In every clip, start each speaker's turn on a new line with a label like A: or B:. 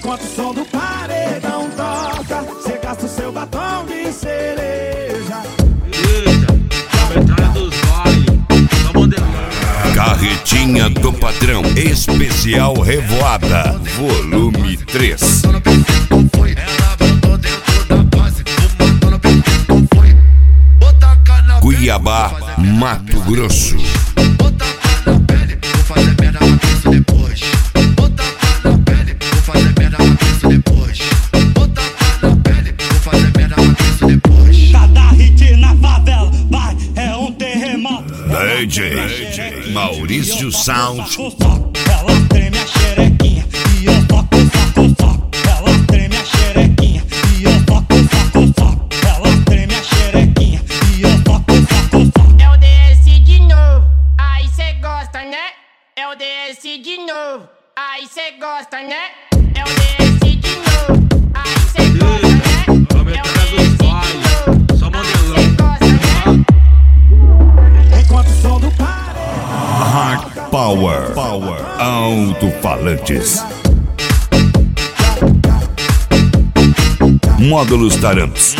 A: Enquanto o som do paredão toca, cê gasta o seu batom de cereja.
B: Eita, a entrada dos vales, só modelando.
C: Carretinha do Patrão, especial Revoada, volume 3. Cuiabá, Mato Grosso.
D: Cada hit na favela, vai, é um terremoto.
C: DJ Maurício Sound.
D: Ela treme a xerequinha e eu toco saco. Ela treme a xerequinha e eu toco saco. Ela treme a xerequinha e eu toco saco.
E: É o DS de novo, aí cê gosta, né? É o DS de novo, aí cê gosta, né? É o DS de novo, aí cê gosta, né?
B: A entrada dos vales, só modelando.
A: Enquanto o som do paredão
C: Hard Power, alto-falantes. Módulos Taramps.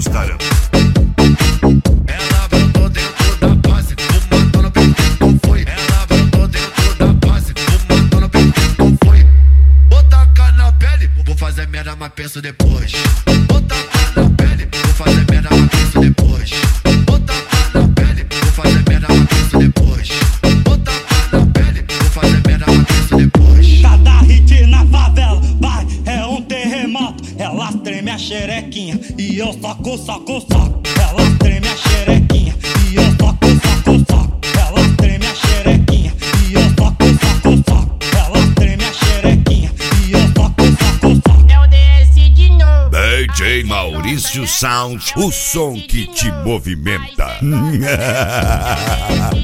F: Ela brotou dentro da base, fumando no peito, como foi? Ela brotou dentro da base, fumando no peito, como foi? Vou tacar na pele, vou fazer merda, mas penso depois. Vou tacar na pele, vou fazer merda, mas penso depois. Vou tacar na pele, vou fazer merda, mas penso depois. Vou tacar na pele, vou fazer merda, mas penso depois.
D: Cada hit na favela, vai, é um terremoto. Ela treme a xerequinha e eu soco. Ela treme a xerequinha e eu soco. Ela treme a xerequinha e eu soco. Ela treme a xerequinha e eu soco.
E: É o DS de novo.
C: DJ Maurício Sound, o som que te movimenta.